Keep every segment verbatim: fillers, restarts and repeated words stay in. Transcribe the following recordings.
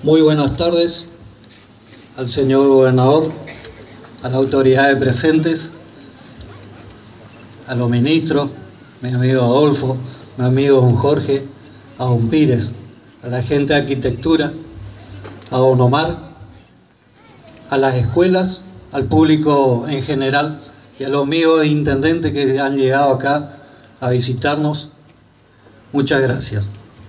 Muy buenas tardes al señor gobernador, a las autoridades presentes, a los ministros, mi amigo Adolfo, mi amigo don Jorge, a don Pires, a la gente de arquitectura, a don Omar, a las escuelas, al público en general y a los amigos intendentes que han llegado acá a visitarnos. Muchas gracias.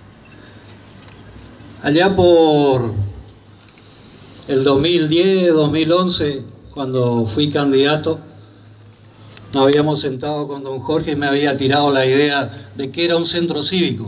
Allá por el dos mil diez, dos mil once, cuando fui candidato, nos habíamos sentado con don Jorge y me había tirado la idea de que era un centro cívico.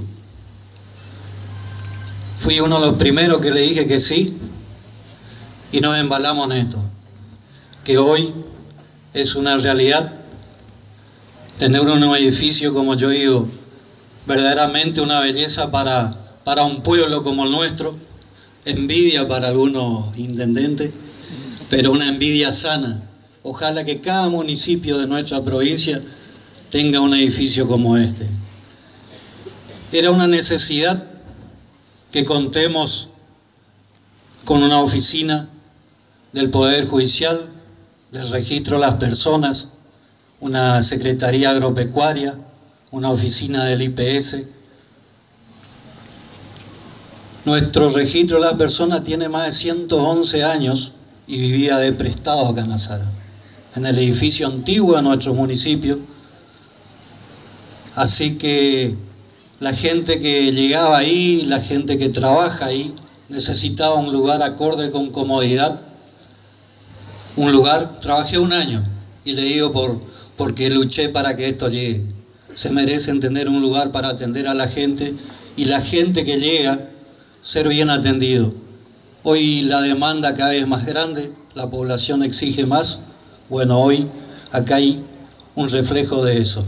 Fui uno de los primeros que le dije que sí y nos embalamos en esto, que hoy es una realidad tener un edificio, como yo digo, verdaderamente una belleza para, para un pueblo como el nuestro, envidia para algunos intendentes, pero una envidia sana. Ojalá que cada municipio de nuestra provincia tenga un edificio como este. Era una necesidad que contemos con una oficina del Poder Judicial, del registro de las personas, una Secretaría Agropecuaria, una oficina del I P S. Nuestro registro de las personas tiene más de ciento once años y vivía de prestado acá en Azara, en el edificio antiguo de nuestro municipio. Así que la gente que llegaba ahí, la gente que trabaja ahí, necesitaba un lugar acorde con comodidad. Un lugar, trabajé un año y le digo por, porque luché para que esto llegue. Se merecen tener un lugar para atender a la gente y la gente que llega, ser bien atendido. Hoy la demanda cada vez es más grande, la población exige más. Bueno, hoy acá hay un reflejo de eso.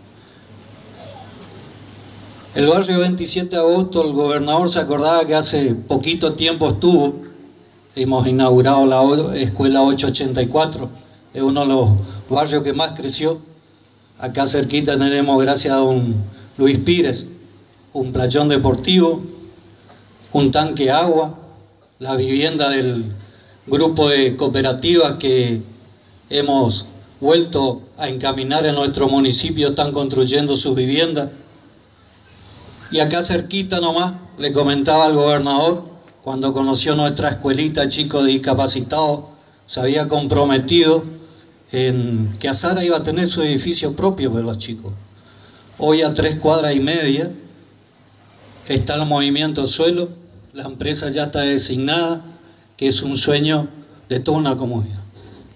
El barrio veintisiete de agosto, el gobernador se acordaba que hace poquito tiempo estuvo, hemos inaugurado la escuela ochocientos ochenta y cuatro, es uno de los barrios que más creció. Acá cerquita tenemos, gracias a don Luis Pires, un playón deportivo, un tanque de agua, la vivienda del grupo de cooperativas que hemos vuelto a encaminar en nuestro municipio, están construyendo sus viviendas. Y acá cerquita nomás, le comentaba al gobernador, cuando conoció nuestra escuelita chicos discapacitados, se había comprometido en que Azara iba a tener su edificio propio para los chicos. Hoy a tres cuadras y media está el movimiento suelo, la empresa ya está designada, que es un sueño de toda una comunidad.